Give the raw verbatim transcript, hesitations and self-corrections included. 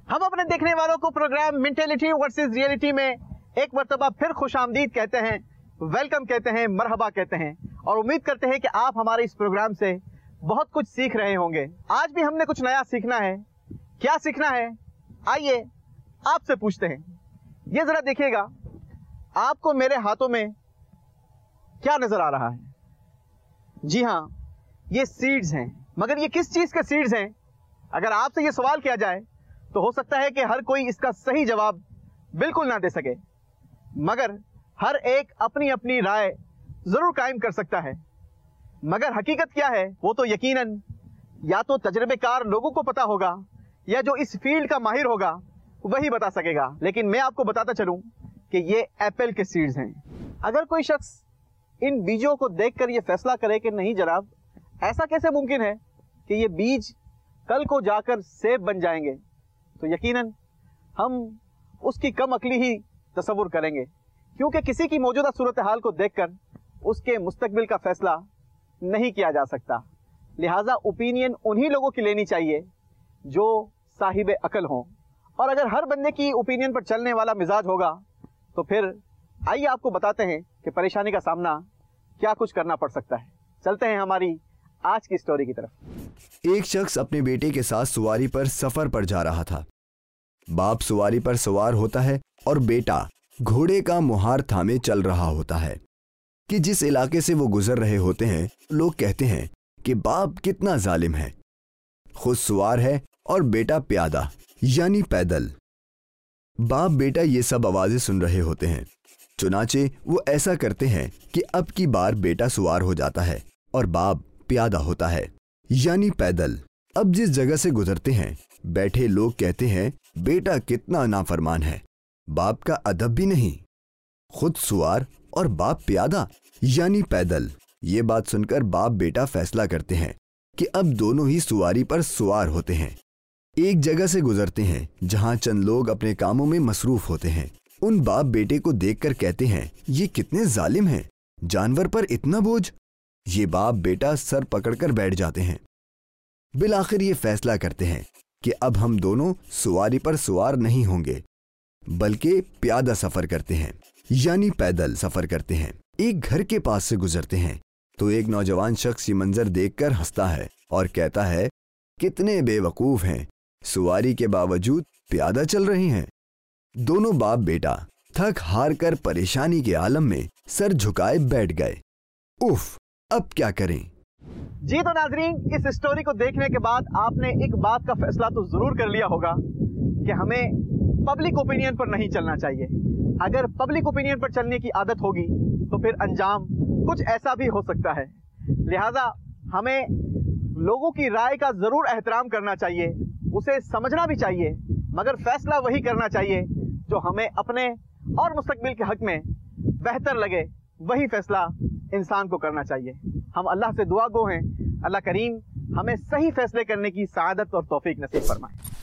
हम अपने देखने वालों को प्रोग्राम मेंटेलिटी वर्सेस रियलिटी में एक मर्तबा फिर खुश आमदीद कहते हैं, वेलकम कहते हैं, मरहबा कहते हैं और उम्मीद करते हैं कि आप हमारे इस प्रोग्राम से बहुत कुछ सीख रहे होंगे। आज भी हमने कुछ नया सीखना है। क्या सीखना है, आइए आपसे पूछते हैं। ये जरा देखिएगा, आपको मेरे हाथों में क्या नजर आ रहा है? जी हाँ, ये सीड्स हैं। मगर ये किस चीज के सीड्स हैं? अगर आपसे ये सवाल किया जाए तो हो सकता है कि हर कोई इसका सही जवाब बिल्कुल ना दे सके, मगर हर एक अपनी अपनी राय जरूर कायम कर सकता है। मगर हकीकत क्या है वो तो यकीनन या तो तजर्बेकार लोगों को पता होगा या जो इस फील्ड का माहिर होगा वही बता सकेगा। लेकिन मैं आपको बताता चलूं कि ये एप्पल के सीड्स हैं। अगर कोई शख्स इन बीजों को देखकर ये फैसला करे कि नहीं जनाब, ऐसा कैसे मुमकिन है कि ये बीज कल को जाकर सेब बन जाएंगे, तो यकीनन हम उसकी कम अक्ली ही तसव्वुर करेंगे, क्योंकि किसी की मौजूदा सूरत हाल को देखकर उसके मुस्तकबिल का फैसला नहीं किया जा सकता। लिहाजा ओपिनियन उन्हीं लोगों की लेनी चाहिए जो साहिब अकल हों। और अगर हर बंदे की ओपिनियन पर चलने वाला मिजाज होगा तो फिर आइए आपको बताते हैं कि परेशानी का सामना क्या कुछ करना पड़ सकता है। चलते हैं हमारी आज की स्टोरी की तरफ। एक शख्स अपने बेटे के साथ सवारी पर सफर पर जा रहा था। बाप सवारी पर सवार होता है और बेटा घोड़े का मुहार थामे चल रहा होता है कि जिस इलाके से वो गुजर रहे होते हैं लोग कहते हैं कि बाप कितना जालिम है। खुद सवार है और बेटा प्यादा यानी पैदल। बाप बेटा ये सब आवाजें सुन रहे होते हैं, चुनाचे वो ऐसा करते हैं कि अब की बार बेटा सवार हो जाता है और बाप प्यादा होता है यानी पैदल। अब जिस जगह से गुजरते हैं बैठे लोग कहते हैं बेटा कितना नाफरमान है, बाप का अदब भी नहीं। खुद सवार और बाप प्यादा यानी पैदल। ये बात सुनकर बाप बेटा फैसला करते हैं कि अब दोनों ही सवारी पर सवार होते हैं। एक जगह से गुजरते हैं जहां चंद लोग अपने कामों में मसरूफ होते हैं। उन बाप बेटे को देखकर कहते हैं ये कितने जालिम हैं, जानवर पर इतना बोझ। ये बाप बेटा सर पकड़कर बैठ जाते हैं। बिलाखिर ये फैसला करते हैं कि अब हम दोनों सवारी पर सवार नहीं होंगे बल्कि प्यादा सफर करते हैं यानी पैदल सफर करते हैं। एक घर के पास से गुजरते हैं तो एक नौजवान शख्स ये मंजर देखकर हंसता है और कहता है कितने बेवकूफ हैं, सवारी के बावजूद प्यादा चल रहे हैं। दोनों बाप बेटा थक हार कर परेशानी के आलम में सर झुकाए बैठ गए। उफ, अब क्या करें? जी तो नाजरीन, इस स्टोरी को देखने के बाद आपने एक बात का फैसला तो जरूर कर लिया होगा कि हमें पब्लिक ओपिनियन पर नहीं चलना चाहिए। अगर पब्लिक ओपिनियन पर चलने की आदत होगी तो फिर अंजाम कुछ ऐसा भी हो सकता है। लिहाजा हमें लोगों की राय का जरूर एहतराम करना चाहिए, उसे समझना भी चाहिए, मगर फैसला वही करना चाहिए जो हमें अपने और मुस्तकबिल के हक में बेहतर लगे। वही फैसला इंसान को करना चाहिए। हम अल्लाह से दुआ गो हैं, अल्लाह करीम हमें सही फैसले करने की सआदत और तौफीक नसीब फरमाए।